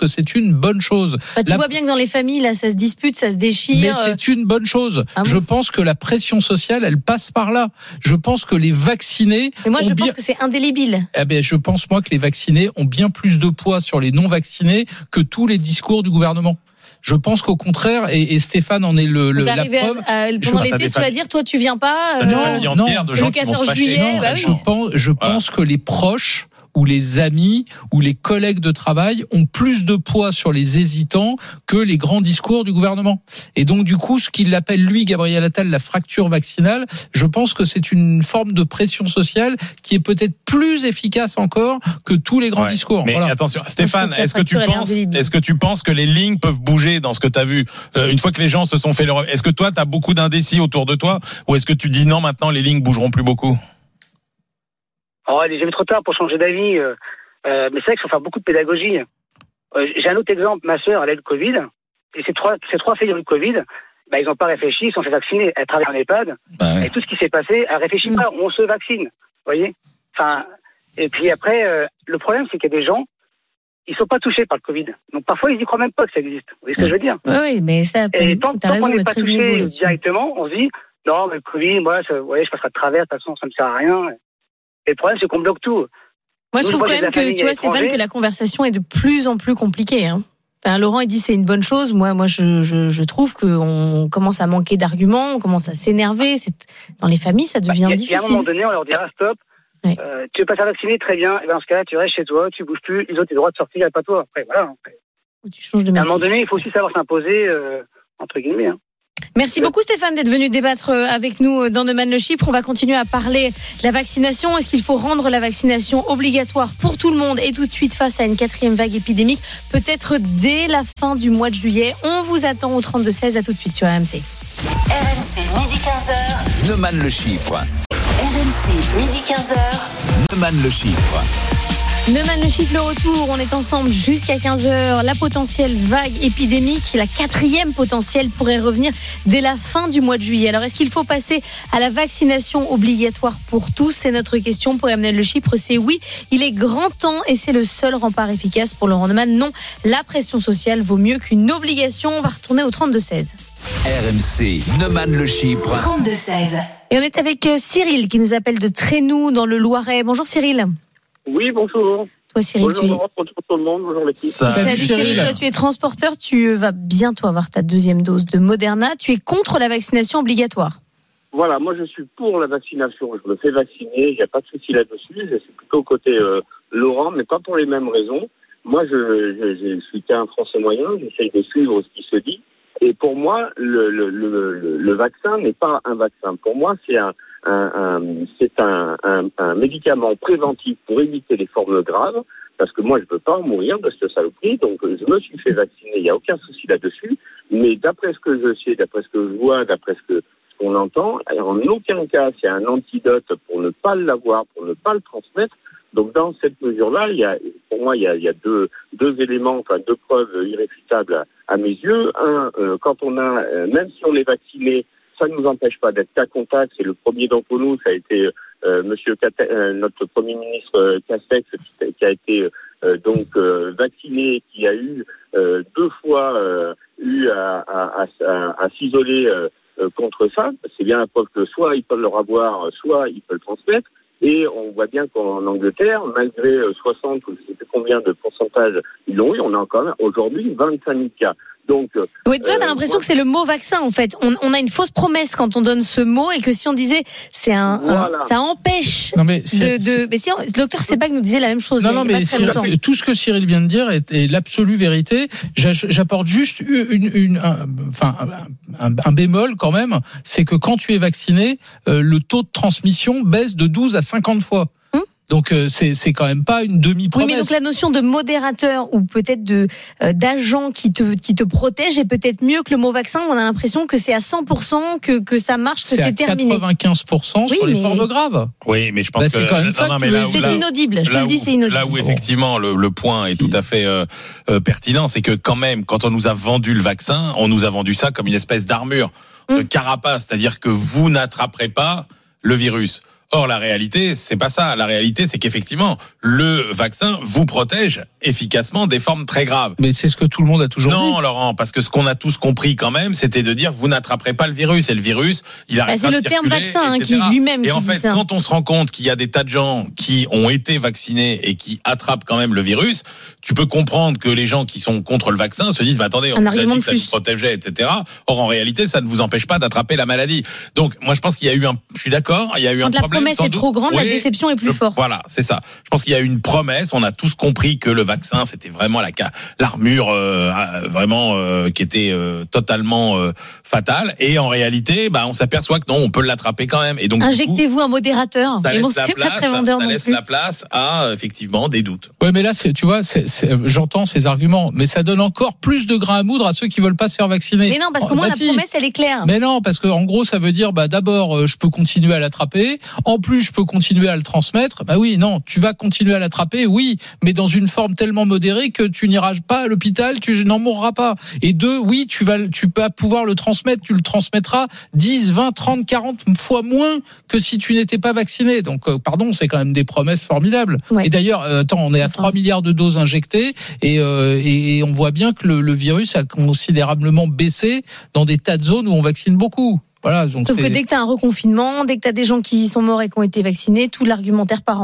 vois bien que dans les familles, là, ça se dispute, ça se déchire. Mais c'est une bonne chose. Ah bon ? Je pense que la pression sociale, elle passe par là. Je pense que les vaccinés... Mais moi, je pense que c'est indélébile. Eh ben, je pense, moi, que les vaccinés ont bien plus de poids sur les non-vaccinés que tous les discours du gouvernement. Je pense qu'au contraire, et Stéphane en est la preuve. Pendant l'été, tu vas dire, toi, tu viens pas. Non, le 14 juillet. Je pense que les proches ou les amis ou les collègues de travail ont plus de poids sur les hésitants que les grands discours du gouvernement. Et donc, du coup, ce qu'il appelle, lui, Gabriel Attal, la fracture vaccinale, je pense que c'est une forme de pression sociale qui est peut-être plus efficace encore que tous les grands discours. Mais attention, Stéphane, est-ce que tu penses que les lignes peuvent bouger dans ce que tu as vu une fois que les gens se sont fait leur... Est-ce que toi, tu as beaucoup d'indécis autour de toi, ou est-ce que tu dis non, maintenant les lignes bougeront plus beaucoup? Il est jamais trop tard pour changer d'avis. Mais c'est vrai qu'il faut faire beaucoup de pédagogie. J'ai un autre exemple. Ma sœur, elle a eu le Covid. Et ces trois filles ont eu le Covid. Ils n'ont pas réfléchi, ils sont fait vacciner. Elle travaille en EHPAD. Et tout ce qui s'est passé, elle réfléchit pas. On se vaccine. Vous voyez? Et puis après, le problème, c'est qu'il y a des gens, ils sont pas touchés par le Covid. Donc parfois, ils y croient même pas que ça existe. Vous voyez ce que je veux dire? Oui, mais ça, et tant qu'on n'est pas touché directement, on se dit, non, mais le Covid, moi, je passerai de travers, de toute façon, ça me sert à rien. Et le problème, c'est qu'on bloque tout. Moi, je trouve quand même que, tu vois, Stéphane, que la conversation est de plus en plus compliquée. Laurent, il dit c'est une bonne chose. Moi, je trouve qu'on commence à manquer d'arguments, on commence à s'énerver. Dans les familles, ça devient difficile. Et à un moment donné, on leur dira stop. Oui. Tu veux pas te faire vacciner, très bien. Et dans ce cas-là, tu restes chez toi, tu bouges plus. Les autres, ils ont le droit de sortir, et pas toi. Après, voilà. Tu changes de métier. À un moment donné, il faut aussi savoir s'imposer, entre guillemets. Merci beaucoup Stéphane d'être venu débattre avec nous dans Neumann le Chypre. On va continuer à parler de la vaccination. Est-ce qu'il faut rendre la vaccination obligatoire pour tout le monde et tout de suite face à une 4e vague épidémique, peut-être dès la fin du mois de juillet? On vous attend au 32-16. À tout de suite sur RMC. RMC midi 15h. Neumann le Chypre. RMC midi 15h. Neumann le Chypre. Neumann le Chypre, le retour, on est ensemble jusqu'à 15h. La potentielle vague épidémique, la 4e potentielle pourrait revenir dès la fin du mois de juillet. Alors est-ce qu'il faut passer à la vaccination obligatoire pour tous? C'est notre question pour Neumann le Chypre, c'est oui. Il est grand temps et c'est le seul rempart efficace pour Laurent Neumann. Non, la pression sociale vaut mieux qu'une obligation. On va retourner au 32-16. RMC, Neumann le Chypre. 32-16. Et on est avec Cyril qui nous appelle de Trénoux dans le Loiret. Bonjour Cyril. Oui, bonjour. Toi Cyril, bonjour tout le monde, bonjour l'équipe. Salut Cyril, toi tu es transporteur, tu vas bientôt avoir ta 2e dose de Moderna. Tu es contre la vaccination obligatoire? Voilà, moi je suis pour la vaccination, je me fais vacciner, il n'y a pas de souci là-dessus, c'est plutôt côté Laurent, mais pas pour les mêmes raisons. Moi je suis qu'un Français moyen, j'essaye de suivre ce qui se dit, et pour moi le vaccin n'est pas un vaccin. Pour moi c'est un médicament préventif pour éviter les formes graves, parce que moi je ne veux pas en mourir de cette saloperie, donc je me suis fait vacciner, il n'y a aucun souci là-dessus, mais d'après ce que je sais, d'après ce que je vois, d'après ce qu'on entend, en aucun cas c'est un antidote pour ne pas l'avoir, pour ne pas le transmettre. Donc dans cette mesure-là, pour moi il y a deux éléments, enfin 2 preuves irréfutables à mes yeux. Quand on a, même si on est vacciné, ça ne nous empêche pas d'être cas contact. C'est le premier d'entre nous, ça a été notre Premier ministre Castex qui a été vacciné, qui a eu 2 fois eu à s'isoler contre ça. C'est bien la preuve que soit il peut le avoir, soit il peut le transmettre. Et on voit bien qu'en Angleterre, malgré 60 ou je ne sais plus combien de pourcentage ils l'ont eu, on a encore aujourd'hui 25 000 cas. Donc, oui, toi, t'as l'impression que c'est le mot vaccin, en fait. On a une fausse promesse quand on donne ce mot, et que si on disait ça empêche mais mais si le docteur Sebag nous disait la même chose. Non, mais tout ce que Cyril vient de dire est l'absolue vérité. J'apporte juste un bémol quand même, c'est que quand tu es vacciné, le taux de transmission baisse de 12 à 50 fois. Donc c'est quand même pas une demi-promesse. Oui, mais donc la notion de modérateur ou peut-être d'agent qui te protège est peut-être mieux que le mot vaccin. On a l'impression que c'est à 100% que ça marche, que c'est terminé. C'est à 95% sur les formes graves. Oui, mais je pense que c'est quand même ça. C'est inaudible. Je te le dis, c'est inaudible. Là où effectivement le point est tout à fait pertinent, c'est que quand même, quand on nous a vendu le vaccin, on nous a vendu ça comme une espèce d'armure, de carapace, c'est-à-dire que vous n'attraperez pas le virus. Or, la réalité, c'est pas ça. La réalité, c'est qu'effectivement, le vaccin vous protège efficacement des formes très graves. Mais c'est ce que tout le monde a toujours dit. Non, Laurent, parce que ce qu'on a tous compris quand même, c'était de dire vous n'attraperez pas le virus. Et le virus, il arrête pas de circuler. C'est le terme vaccin qui lui-même. Et en fait, quand on se rend compte qu'il y a des tas de gens qui ont été vaccinés et qui attrapent quand même le virus, tu peux comprendre que les gens qui sont contre le vaccin se disent mais attendez, on nous a dit que ça nous protégeait, etc. Or, en réalité, ça ne vous empêche pas d'attraper la maladie. Donc, moi, je pense qu'il y a eu je suis d'accord, il y a eu un problème. La promesse est trop grande, la déception est plus forte. Voilà, c'est ça. Je pense qu'il y a eu une promesse. On a tous compris que le vaccin, c'était vraiment l'armure vraiment qui était totalement fatale. Et en réalité, on s'aperçoit que non, on peut l'attraper quand même. Et donc, injectez-vous un modérateur. Ça laisse la place à effectivement des doutes. Ouais, mais là, tu vois, j'entends ces arguments, mais ça donne encore plus de grain à moudre à ceux qui veulent pas se faire vacciner. Mais non, parce que moi, la promesse, elle est claire. Mais non, parce que en gros, ça veut dire, d'abord, je peux continuer à l'attraper. En plus, je peux continuer à le transmettre. Oui, non, tu vas continuer à l'attraper, oui, mais dans une forme tellement modérée que tu n'iras pas à l'hôpital, tu n'en mourras pas. Et deux, oui, tu vas pouvoir le transmettre, tu le transmettras 10, 20, 30, 40 fois moins que si tu n'étais pas vacciné. Donc, pardon, c'est quand même des promesses formidables. Ouais. Et d'ailleurs, on est à 3 milliards de doses injectées et on voit bien que le virus a considérablement baissé dans des tas de zones où on vaccine beaucoup. Voilà, donc sauf que dès que tu as un reconfinement, dès que tu as des gens qui sont morts et qui ont été vaccinés, tout l'argumentaire part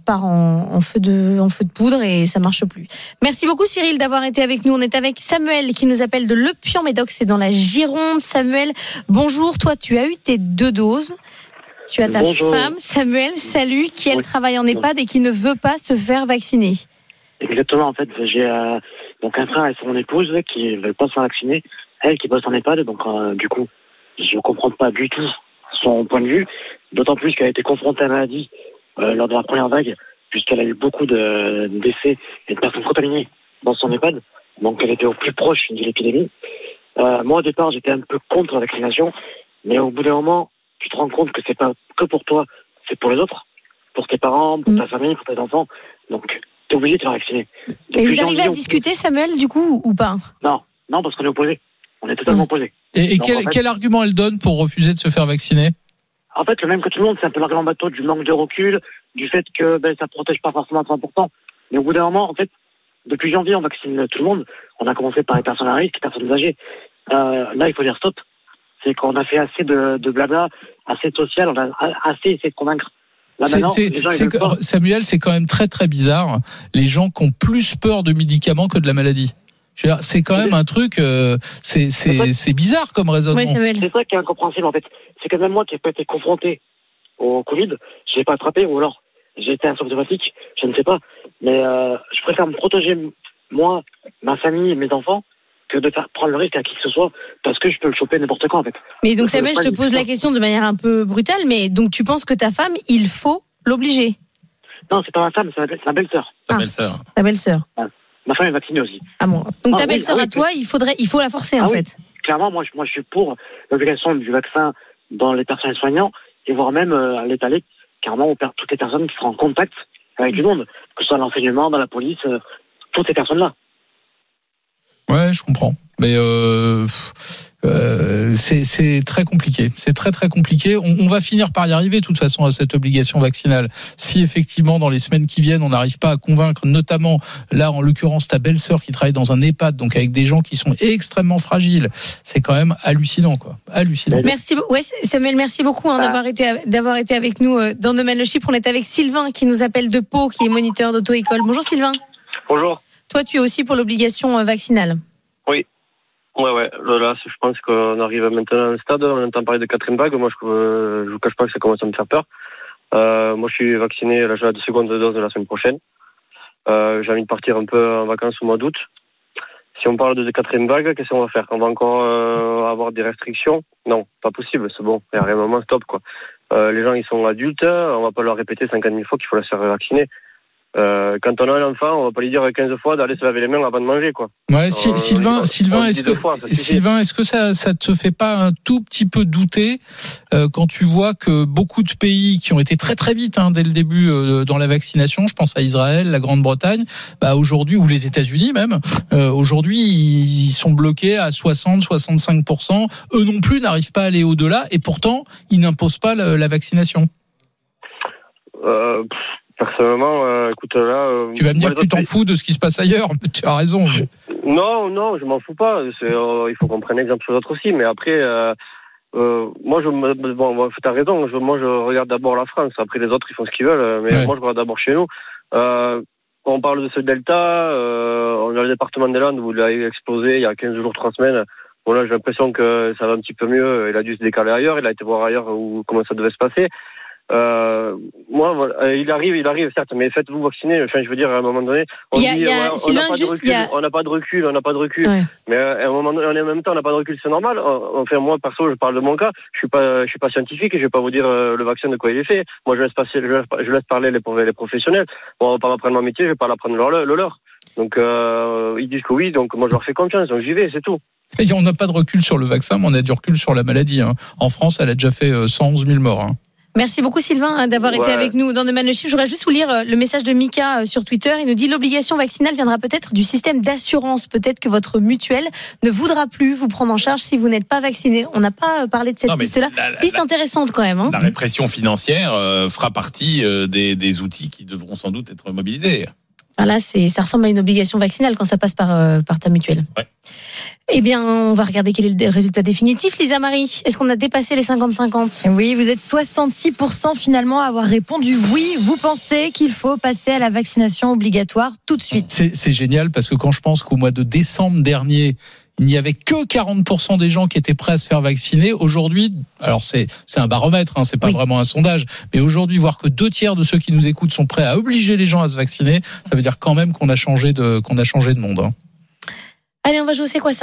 en feu de poudre et ça marche plus. Merci beaucoup Cyril d'avoir été avec nous. On est avec Samuel qui nous appelle de Le Puy-en-Médoc, c'est dans la Gironde. Samuel, bonjour, toi tu as eu tes 2 doses. Tu as ta femme, Samuel, salut, qui elle travaille en EHPAD et qui ne veut pas se faire vacciner. Exactement, en fait, j'ai donc un frère et son épouse qui ne veulent pas se faire vacciner, elle qui bosse en EHPAD, donc du coup, je ne comprends pas du tout son point de vue, d'autant plus qu'elle a été confrontée à la maladie lors de la première vague, puisqu'elle a eu beaucoup d'essais et de personnes contaminées dans son EHPAD, donc elle était au plus proche de l'épidémie. Moi, au départ, j'étais un peu contre la vaccination, mais au bout d'un moment, tu te rends compte que c'est pas que pour toi, c'est pour les autres, pour tes parents, pour ta famille, pour tes enfants, donc t'es obligé de te faire vacciner. Et vous arrivez à discuter, Samuel, du coup, ou pas ? Non, parce qu'on est opposés. On est totalement opposés. Et quel argument elle donne pour refuser de se faire vacciner ? En fait, le même que tout le monde, c'est un peu l'argument bateau du manque de recul, du fait que ça protège pas forcément à 100%. Mais au bout d'un moment, en fait, depuis janvier, on vaccine tout le monde. On a commencé par les personnes à risque, les personnes âgées. Là, il faut dire stop. C'est qu'on a fait assez de blabla, assez social, on a assez essayé de convaincre. Là, Samuel, c'est quand même très très bizarre. Les gens qui ont plus peur de médicaments que de la maladie. C'est quand même un truc, c'est bizarre comme raisonnement. Oui, c'est ça qui est incompréhensible en fait. C'est que même moi qui n'ai pas été confronté au Covid, je l'ai pas attrapé ou alors j'ai été asymptomatique, je ne sais pas. Mais je préfère me protéger moi, ma famille et mes enfants que de prendre le risque à qui que ce soit parce que je peux le choper n'importe quand en fait. Mais donc Samuel, je te pose la question de manière un peu brutale, mais donc tu penses que ta femme, il faut l'obliger ? Non, c'est pas ma femme, c'est ma belle-sœur. Ta belle-sœur. Ta belle-sœur. Ouais. Ma femme est vaccinée aussi. Ah bon. Donc ta belle-sœur à toi, il faut la forcer en fait. Clairement, moi je suis pour l'obligation du vaccin dans les personnels soignants et voire même l'étaler carrément toutes les personnes qui seront en contact avec du monde, que ce soit l'enseignement, dans la police, toutes ces personnes-là. Ouais, je comprends. Mais c'est très compliqué. C'est très très compliqué. On va finir par y arriver de toute façon à cette obligation vaccinale. Si effectivement dans les semaines qui viennent, on n'arrive pas à convaincre, notamment là en l'occurrence ta belle-sœur qui travaille dans un EHPAD, donc avec des gens qui sont extrêmement fragiles, c'est quand même hallucinant, quoi. Hallucinant. Merci, ouais, Samuel, merci beaucoup d'avoir été avec nous dans No Man le Chypre. On est avec Sylvain qui nous appelle de Pau, qui est moniteur d'auto-école. Bonjour Sylvain. Bonjour. Toi, tu es aussi pour l'obligation vaccinale. Oui. Ouais. Là, je pense qu'on arrive maintenant à un stade. On entend parler de quatrième vague. Moi, je vous cache pas que ça commence à me faire peur. Moi, je suis vacciné. Là, j'ai la seconde dose de la semaine prochaine. J'ai envie de partir un peu en vacances au mois d'août. Si on parle de quatrième vague, qu'est-ce qu'on va faire? On va encore avoir des restrictions? Non, pas possible. C'est bon. Il y a un moment stop, quoi. Les gens, ils sont adultes. On va pas leur répéter 50 000 fois qu'il faut la faire vacciner. Quand on a un enfant, on va pas lui dire 15 fois d'aller se laver les mains avant de manger, quoi. Ouais, Sylvain, est-ce que ça te fait pas un tout petit peu douter quand tu vois que beaucoup de pays qui ont été très très vite dès le début dans la vaccination, je pense à Israël, la Grande-Bretagne, aujourd'hui, ou les États-Unis même, aujourd'hui ils sont bloqués à 60-65%. Eux non plus n'arrivent pas à aller au-delà et pourtant ils n'imposent pas la vaccination. Personnellement, écoute, là... tu vas me dire que tu t'en fous de ce qui se passe ailleurs. Tu as raison. Mais... Non, je m'en fous pas. Il faut qu'on prenne exemple sur d'autres aussi. Mais après, moi, t'as raison. Moi, je regarde d'abord la France. Après, les autres, ils font ce qu'ils veulent. Mais moi, je regarde d'abord chez nous. On parle de ce Delta. On a le département des Landes où il a explosé il y a 15 jours, 3 semaines. Bon, là, j'ai l'impression que ça va un petit peu mieux. Il a dû se décaler ailleurs. Il a été voir ailleurs comment ça devait se passer. Moi, voilà, il arrive, certes, mais faites-vous vacciner. Enfin, je veux dire, à un moment donné, on n'a pas de recul. Ouais. Mais à un moment donné, en même temps, on n'a pas de recul, c'est normal. Enfin, moi, perso, je parle de mon cas. Je suis pas scientifique et je vais pas vous dire le vaccin de quoi il est fait. Moi, je laisse parler les professionnels. Bon, on va pas m'apprendre mon métier, je vais pas l'apprendre le leur. Donc, ils disent que oui, donc moi, je leur fais confiance, donc j'y vais, c'est tout. Et on n'a pas de recul sur le vaccin, mais on a du recul sur la maladie. En France, elle a déjà fait 111 000 morts. Merci beaucoup Sylvain d'avoir été avec nous dans No Man le Chypre. Je voudrais juste vous lire le message de Mika sur Twitter. Il nous dit l'obligation vaccinale viendra peut-être du système d'assurance. Peut-être que votre mutuelle ne voudra plus vous prendre en charge si vous n'êtes pas vacciné. On n'a pas parlé de cette piste-là. Piste intéressante quand même. La répression financière fera partie des outils qui devront sans doute être mobilisés. Enfin là, ça ressemble à une obligation vaccinale quand ça passe par ta mutuelle. Ouais. Eh bien, on va regarder quel est le résultat définitif. Lisa Marie, est-ce qu'on a dépassé les 50-50 ? Oui, vous êtes 66% finalement à avoir répondu oui. Vous pensez qu'il faut passer à la vaccination obligatoire tout de suite. C'est génial parce que quand je pense qu'au mois de décembre dernier, il n'y avait que 40% des gens qui étaient prêts à se faire vacciner. Aujourd'hui, alors c'est un baromètre, c'est pas vraiment un sondage, mais aujourd'hui, voir que 2/3 de ceux qui nous écoutent sont prêts à obliger les gens à se vacciner, ça veut dire quand même qu'on a changé de monde. Allez, on va jouer au C'est quoi ça ?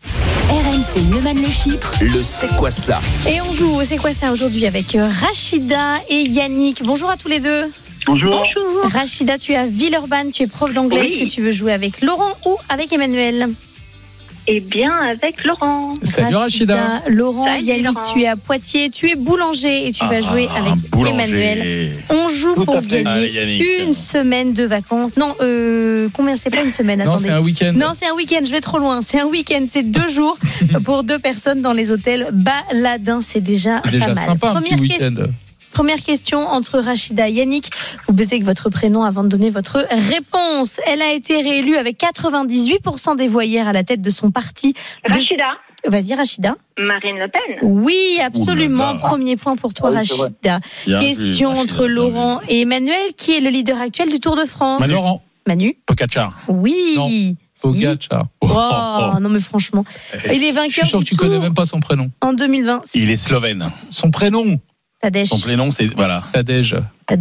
RMC No Man le Chypre. Le C'est quoi ça ? Et on joue au C'est quoi ça aujourd'hui avec Rachida et Yannick. Bonjour à tous les deux. Bonjour. Rachida, tu es à Villeurbanne, tu es prof d'anglais. Oui. Est-ce que tu veux jouer avec Laurent ou avec Emmanuel ? Eh bien, avec Laurent. Salut Rachida. Laurent, Salut, Yannick, Laurent. Tu es à Poitiers, tu es boulanger et tu vas jouer avec Emmanuel. On joue pour gagner une semaine de vacances. Non, combien c'est pas une semaine ? Non, c'est un week-end. Non, c'est un week-end, je vais trop loin. C'est un week-end, c'est 2 jours pour 2 personnes dans les hôtels Baladin. C'est déjà pas mal. Sympa, un petit week-end. Première question entre Rachida et Yannick. Vous baisez que votre prénom avant de donner votre réponse. Elle a été réélue avec 98% des voix hier à la tête de son parti. Rachida. Vas-y Rachida. Marine Le Pen. Oui, absolument. Premier point pour toi Rachida. Question entre Laurent et Emmanuel. Qui est le leader actuel du Tour de France ? Laurent. Manu. Pogacar. Oui. Non. Pogacar. Non mais franchement. Il est vainqueur. Je suis sûr que tu connais même pas son prénom. En 2020. Il est slovène. Son prénom. Tadej. Son prénom, c'est Tadej.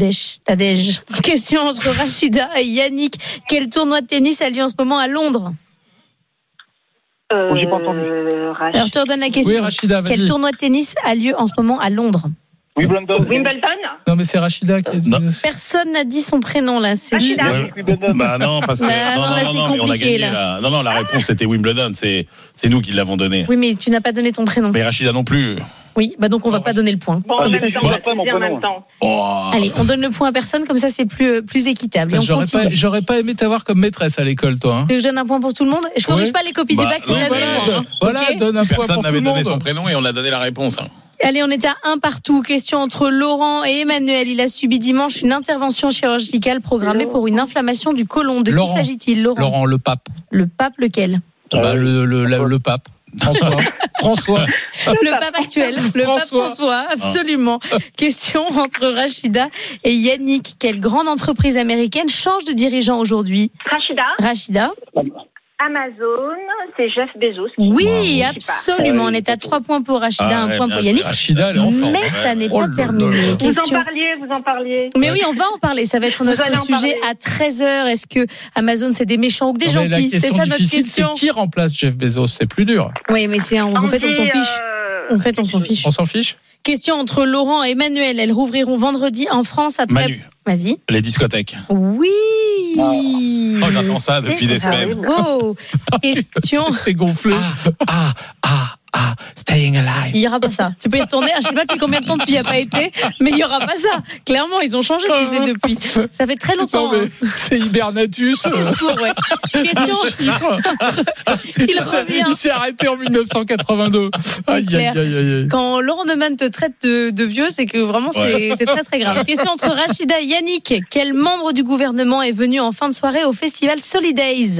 Question entre Rachida et Yannick. Quel tournoi de tennis a lieu en ce moment à Londres ? J'ai pas entendu. Alors je te redonne la question. Oui, Rachida, vas-y. Quel tournoi de tennis a lieu en ce moment à Londres ? Wimbledon. Non mais c'est Rachida qui a... Personne n'a dit son prénom là. C'est Rachida. Bah non, parce que non, mais on a gagné là. Non, la réponse c'était Wimbledon. C'est nous qui l'avons donné. Oui, mais tu n'as pas donné ton prénom. Mais Rachida non plus. Oui, bah donc on va pas donner le point. Bon, en Comme même ça, temps, c'est- on va pas dire en même temps. Allez, on donne le point à personne, comme ça c'est plus équitable. Et on continue. J'aurais pas aimé t'avoir comme maîtresse à l'école, toi. Hein. Tu veux que je donne un point pour tout le monde? Et je corrige Ouais. pas les copies du bac, c'est la même. Voilà, donne un point Personne pour tout n'avait le donné monde. son prénom et on a donné la réponse. Hein. Allez, on est à 1 partout. Question entre Laurent et Emmanuel. Il a subi dimanche une intervention chirurgicale programmée pour une inflammation du côlon. De Laurent. qui s'agit-il, Laurent? Laurent, le pape. Le pape lequel? Le pape. François. Le pape actuel, le pape François, absolument. Question entre Rachida et Yannick. Quelle grande entreprise américaine change de dirigeant aujourd'hui? Rachida. Amazon, c'est Jeff Bezos. Oui, absolument. On est à 3 points pour Rachida, 1 point pour Yannick. Rachida, elle est en forme. Mais ça n'est pas là terminé. là. Vous en parliez. Mais oui, on va en parler. Ça va être notre allez en sujet parler. à 13h. Est-ce que Amazon, c'est des méchants ou que des Non, mais la gentils? C'est question ça notre difficile, question. c'est qui remplace Jeff Bezos? C'est plus dur. Oui, mais en fait, on s'en fiche. En fait, on s'en fiche. On s'en fiche? Question entre Laurent et Emmanuel. Elles rouvriront vendredi en France après. Manu. Vas-y. Les discothèques. Oui. Oh, j'attends ça depuis des semaines. Bravo. Question. C'est gonflé. Staying alive. Il n'y aura pas ça. Tu peux y retourner. Je ne sais pas depuis combien de temps tu n'y as pas été, mais il n'y aura pas ça. Clairement, ils ont changé, tu sais, depuis. Ça fait très longtemps. Non, mais c'est Hibernatus. Au secours, ouais. Question. Il s'est arrêté en 1982. Aïe, aïe, aïe, aïe. Quand Laurent Neumann te traite de vieux, c'est que vraiment c'est très très grave. Question entre Rachida et Yannick. Quel membre du gouvernement est venu en fin de soirée au festival Solidays?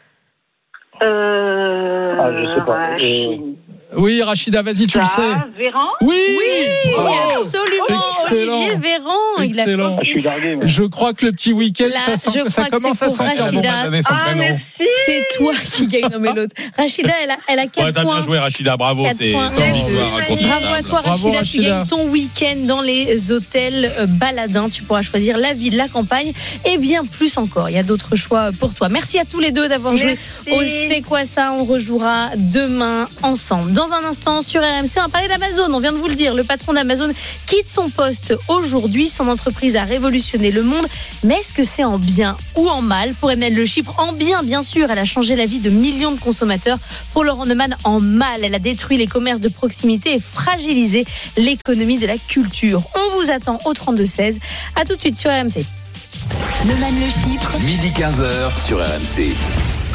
Je sais pas. Oui, Rachida, vas-y, tu le sais. Véran? Oui, absolument. Excellent. Olivier Véran. Excellent. Je suis largué. Je crois que le petit week-end, Là, ça, je crois ça que commence c'est à pour sentir bon. Rachida. C'est toi qui gagne, non mais l'autre. Rachida, elle a 4 Ouais, t'as points. bien joué, Rachida, bravo. 4 C'est points. Bravo à toi, Bravo, Rachida. Tu gagnes ton week-end dans les hôtels Baladin. Tu pourras choisir la ville, la campagne et bien plus encore. Il y a d'autres choix pour toi. Merci à tous les deux d'avoir joué au C'est quoi ça? On rejouera demain ensemble. Dans un instant, sur RMC, on va parler d'Amazon. On vient de vous le dire. Le patron d'Amazon quitte son poste aujourd'hui. Son entreprise a révolutionné le monde. Mais est-ce que c'est en bien ou en mal? Pour Emmanuel Le Chypre, en bien, bien sûr. Elle a changé la vie de millions de consommateurs. Pour Laurent Neumann, en mal. Elle a détruit les commerces de proximité et fragilisé l'économie de la culture. On vous attend au 32-16. À tout de suite sur RMC. Neumann Le Chypre. Midi 15h sur RMC.